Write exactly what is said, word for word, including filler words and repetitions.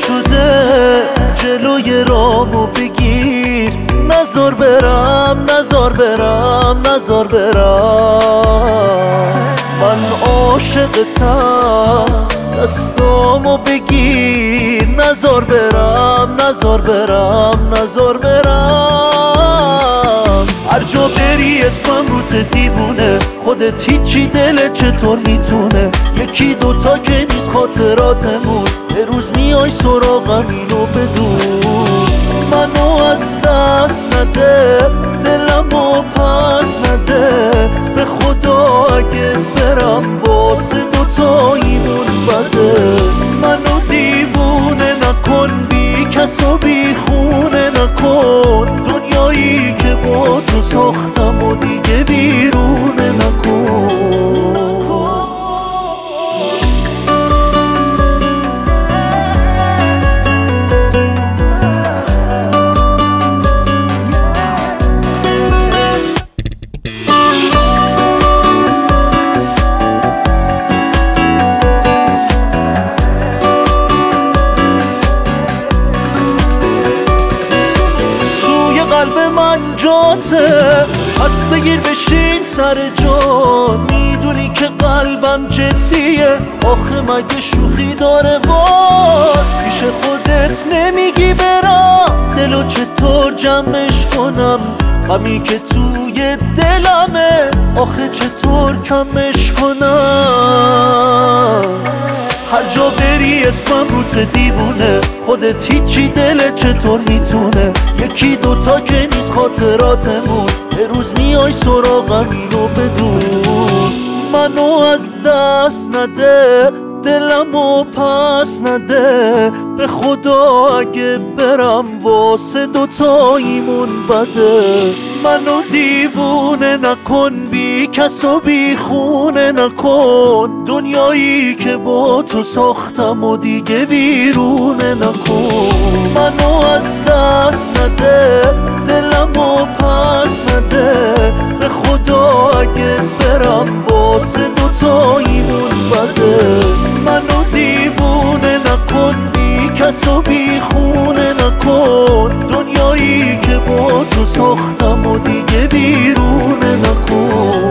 شده جلوی رامو بگیر، نزار برم نزار برم نزار برم. من عاشقتم دستامو بگیر، نزار برم نزار برم نزار برم. هر جا بری اسمم روت دیوونه، خودت هیچی دلت چطور میتونه؟ یکی دوتا که نیست خاطراتمون، یه روز میای سراغم اینو بدون. منو از دست نده، دلمو پس نده، به خدا اگه برم واسه دوتاییمون بده. منو دیوونه نکن، بی کس و بی خونه نکن، دنیایی که با تو ساختم و دیگه بیرونه نکن. قلب من جاته، پس بگیر بشین سر جا. میدونی که قلبم جدیه، آخه مگه شوخی داره باد؟ پیش خودت نمیگی برم، دلو چطور جمعش کنم؟ غمی که توی دلمه، آخه چطور کمش کنم؟ هر جا بری اسمم روت دیوونه، خودت هیچی دلت چطور میتونه؟ یکی دوتا که نیست خاطراتمون، یه روز میای سراغم اینو بدون. منو از دست نده، دلمو پس نده، به خدا اگه برم واسه دوتاییمون بده. منو دیوونه نکن، بی کس و بی خونه نکن، دنیایی که با تو ساختم و دیگه ویرونه نکن. منو از دست نده، دلمو پس نده، به خدا اگه برم واسه دوتاییمون بده. منو دیوونه نکن، بی کس و بی خونه نکن، دنیایی که با تو ساختم و دیگه بیرونه نکن.